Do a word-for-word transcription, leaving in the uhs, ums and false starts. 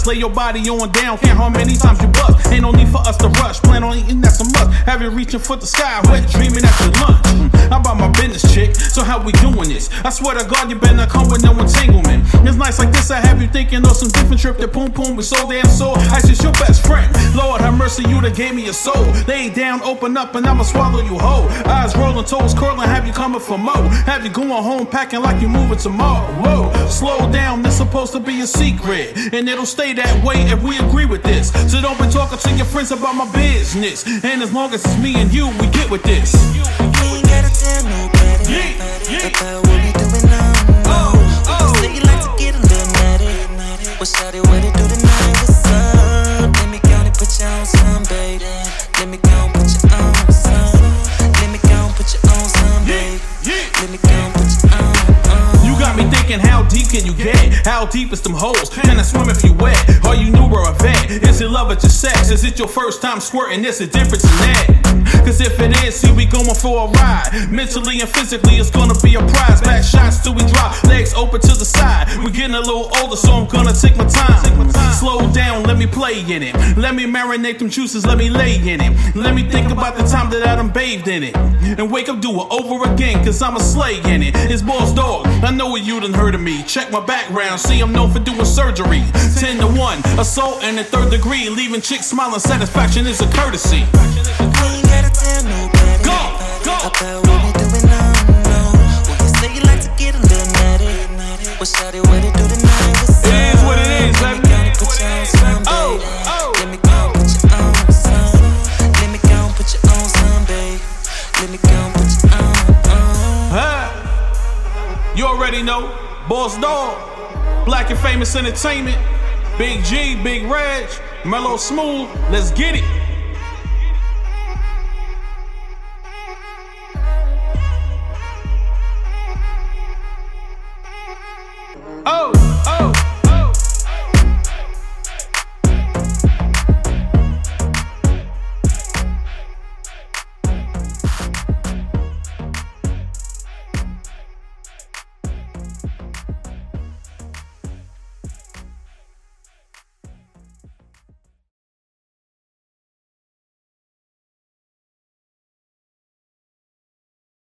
dust. Lay your body on down, can't harm many times you bust. Ain't no need for us to rush, plan on eating, that's a must. Have you reaching for the sky, wet dreaming at your lunch. Mm, I about my business, chick, so how we doing this? I swear to God, you better not come with no entanglement. It's nights like this, I have you thinking of some different trip. That boom boom was so damn sore. I just your best friend. Lord have mercy, you that gave me a soul. Lay down, open up, and I'ma swallow you whole. Eyes rolling, toes curling, have you coming for more? Have you going home packing like you moving tomorrow? Whoa, slow down, this supposed to be a secret, and it'll stay that way if we agree with this. So don't be talking to your friends about my business. And as long as it's me and you, we get with this. You ain't gotta tell nobody yeah, yeah. about what we doing now. Oh, oh. You say you like to get a little naughty. Well, shawty, what it do tonight? What's up? Let me go and put you on some, baby. Let me go and put you on some. Let me go and put you on some, baby. Let me go and put you on. You got me thinking, how deep can you get? How deep is them holes? Can I swim if you wet? Are you new or a vet? Is it love at your sex? Is it your first time squirting? There's a difference in that. Cause if it is, see we going for a ride. Mentally and physically, it's gonna be a prize. Back shots till we drop, legs open to the side. We're getting a little older, so I'm gonna take my time. Slow down, let me play in it. Let me marinate them juices, let me lay in it. Let me think about the time that I done bathed in it. And wake up, do it over again, cause I'm a slay in it. It's Boss Dog, I know what you done heard of me. Check my background, see I'm known for doing surgery. Ten to one, assault in the third degree. Leaving chicks smiling, satisfaction is a courtesy. You ain't gotta tell nobody Go, go. about what we doing now. No. Well, you say you like to get a little naughty. Well, shawty, what it do tonight? What's It is what it is, Let baby. me go and put you on some, baby. Oh, oh. Let me go and put you on some. Let me go and put you on some, baby. Let me go and put you on. Huh? You already know, Boss Dog, Black and Famous Entertainment, Big G, Big Reg, Mellow Smooth, let's get it.